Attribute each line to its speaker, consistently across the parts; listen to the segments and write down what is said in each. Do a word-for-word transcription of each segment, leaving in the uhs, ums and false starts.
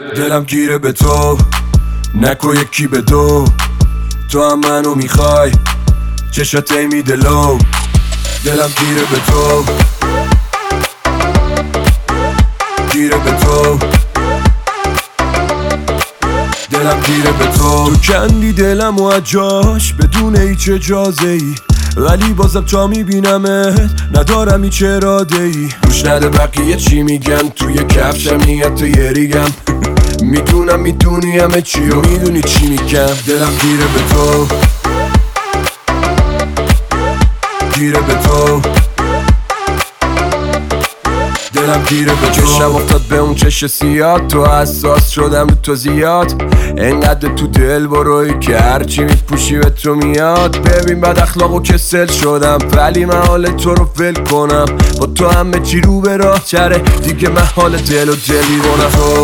Speaker 1: دلم گیره به تو، نکو یکی به دو. تو هم منو میخوای، چشات میده لو. دلم گیره به تو، گیره به تو، دلم گیره به تو. تو کندی دلم و اجاش بدون هیچ اجازه ای، ولی بازم تا میبینمت ندارم هیچ اراده ای. گوش نده بقیه چی میگن، توی کفشم نیت یه ریگم. میدونم میدونی همه چی و میدونی چی میگم. دلم گیره به تو، گیره به تو، دلم گیره به تو. چشم افتاد به اون چش سیاد، تو حساس شدم رو تو زیاد. انقدر تو دل بروی که هرچی میپوشی به تو میاد. ببین بد اخلاق و کسل شدم، ولی من حال تو رو ول کنم. با تو همه چی رو به راه چره، دیگه من حال دل و دل میرونم. تو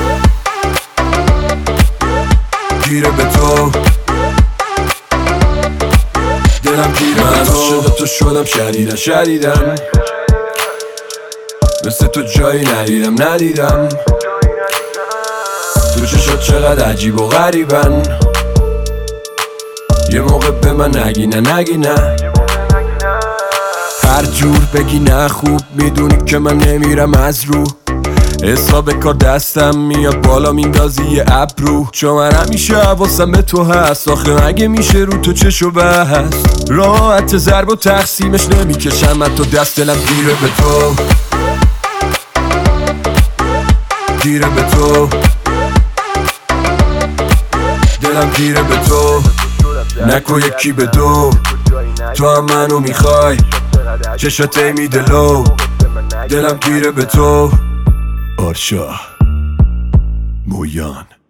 Speaker 1: گیره به تو، دلم گیره به تو. من عاشق تو شدم شدیدن شدیدن، مثل تو جایی ندیدم ندیدم. تو چشات چقدر عجیب و غریبن، یه موقع به من نگی نه نگی نه. هر جور بگی نه خوب میدونی که من نمیرم از رو. حساب کار دستم میاد بالا میندازی یه ابرو. چون من همیشه حواسم به تو هست، آخه مگه میشه رو تو چشو بست. راحت ضرب و تقسیمش نمیکشم من تو دست. دلم گیره به تو، گیره به تو، دلم گیره به تو، نکو یکی به دو. تو هم منو میخوای، چشات میده لو. دلم گیره به تو. آرشا مویان.